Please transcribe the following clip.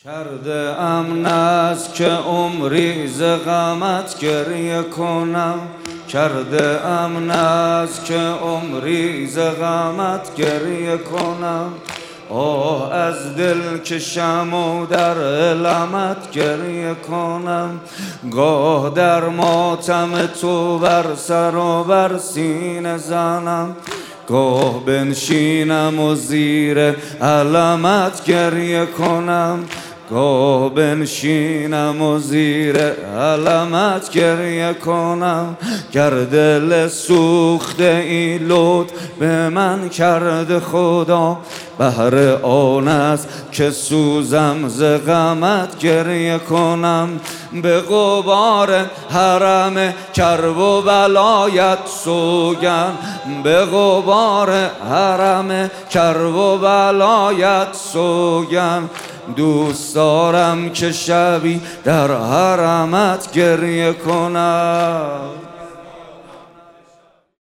کرده ام ناز که عمری ز غمت گریه کنم، کرده ام ناز که عمری ز غمت گریه کنم. آه از دل کشم و در علمت گریه کنم. گاه در ماتم تو بر سر و بر سینه زنم، گاه بنشینم و زیر علمت گریه کنم، گاه بنشینم و زیر علمت گریه کنم. گر دل سوخته ای لطف به من کرده خدا، بهر آن است که سوزم ز غمت گریه کنم. به غبار حرم کرب و ولایت سوگند، به غبار حرم کرب و ولایت سوگند. دوست دارم که شبی در حرمت گریه کنم.